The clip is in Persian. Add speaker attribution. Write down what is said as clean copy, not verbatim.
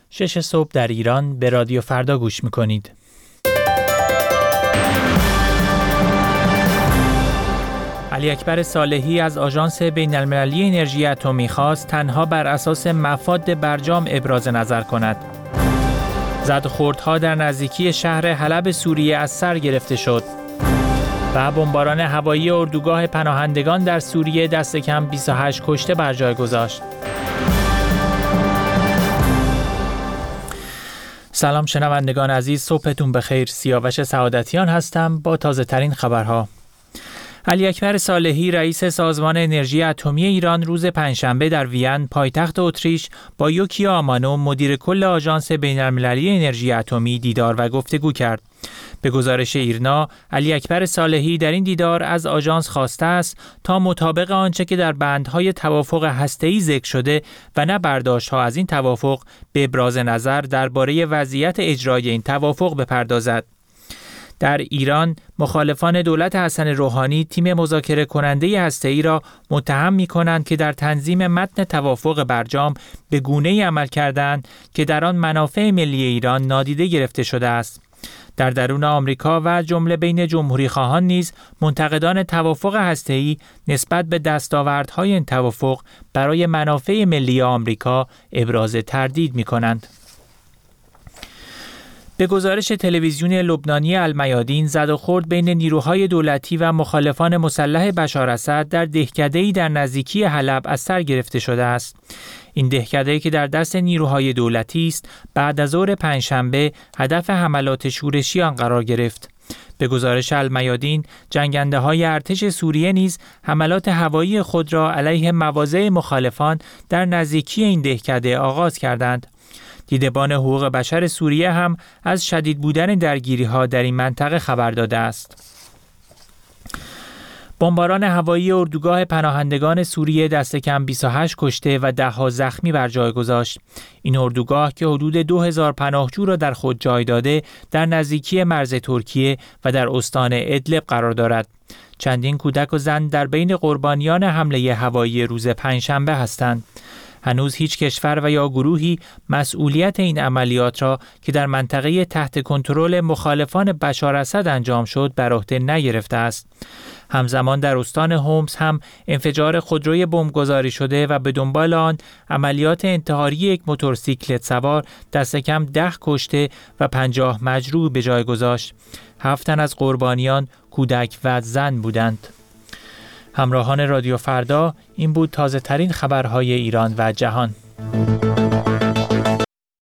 Speaker 1: 6 صبح در ایران به رادیو فردا گوش میکنید. علی اکبر صالحی از آژانس بین‌المللی انرژی اتمی خواست تنها بر اساس مفاد برجام ابراز نظر کند. زد و خوردها در نزدیکی شهر حلب سوریه از سر گرفته شد و بمباران هوایی اردوگاه پناهندگان در سوریه دست کم 28 کشته بر جای گذاشت. سلام شنوندگان عزیز، صبحتون بخیر. سیاوش سعادتیان هستم با تازه ترین خبرها. علی اکبر صالحی رئیس سازمان انرژی اتمی ایران روز پنجشنبه در وین پایتخت اتریش با یوکیا آمانو مدیر کل آژانس بین‌المللی انرژی اتمی دیدار و گفتگو کرد. به گزارش ایرنا، علی اکبر صالحی در این دیدار از آژانس خواسته است تا مطابق آنچه که در بندهای توافق هسته‌ای ذکر شده و نه برداشت‌ها از این توافق به ابراز نظر درباره وضعیت اجرای این توافق بپردازد. در ایران مخالفان دولت حسن روحانی تیم مذاکره کننده هسته‌ای را متهم می‌کنند که در تنظیم متن توافق برجام به گونه‌ای عمل کردند که در آن منافع ملی ایران نادیده گرفته شده است. در درون آمریکا و جمله بین جمهوری‌خواهان نیز منتقدان توافق هسته‌ای نسبت به دستاوردهای این توافق برای منافع ملی آمریکا ابراز تردید می‌کنند. به گزارش تلویزیون لبنانی المیادین، زد و خورد بین نیروهای دولتی و مخالفان مسلح بشار اسد در دهکده‌ای در نزدیکی حلب از سر گرفته شده است. این دهکده‌ای که در دست نیروهای دولتی است، بعد از ظهر پنجشنبه هدف حملات شورشی آن قرار گرفت. به گزارش المیادین، جنگنده‌های ارتش سوریه نیز حملات هوایی خود را علیه مواضع مخالفان در نزدیکی این دهکده آغاز کردند. دیدبان حقوق بشر سوریه هم از شدید بودن درگیری‌ها در این منطقه خبر داده است. بمباران هوایی اردوگاه پناهندگان سوریه دست کم 28 کشته و ده‌ها زخمی بر جای گذاشت. این اردوگاه که حدود 2000 پناهجو را در خود جای داده، در نزدیکی مرز ترکیه و در استان ادلب قرار دارد. چندین کودک و زن در بین قربانیان حمله هوایی روز پنجشنبه هستند. هنوز هیچ کشور و یا گروهی مسئولیت این عملیات را که در منطقه تحت کنترل مخالفان بشار اسد انجام شد بر عهده نگرفته است. همزمان در استان هومس هم انفجار خودروی بمبگذاری شده و به دنبال آن عملیات انتحاری یک موتورسیکلت سوار دست کم 10 کشته و 50 مجروح به جای گذاشت. 7 تن از قربانیان کودک و زن بودند. همراهان رادیو فردا، این بود تازه ترین خبرهای ایران و جهان.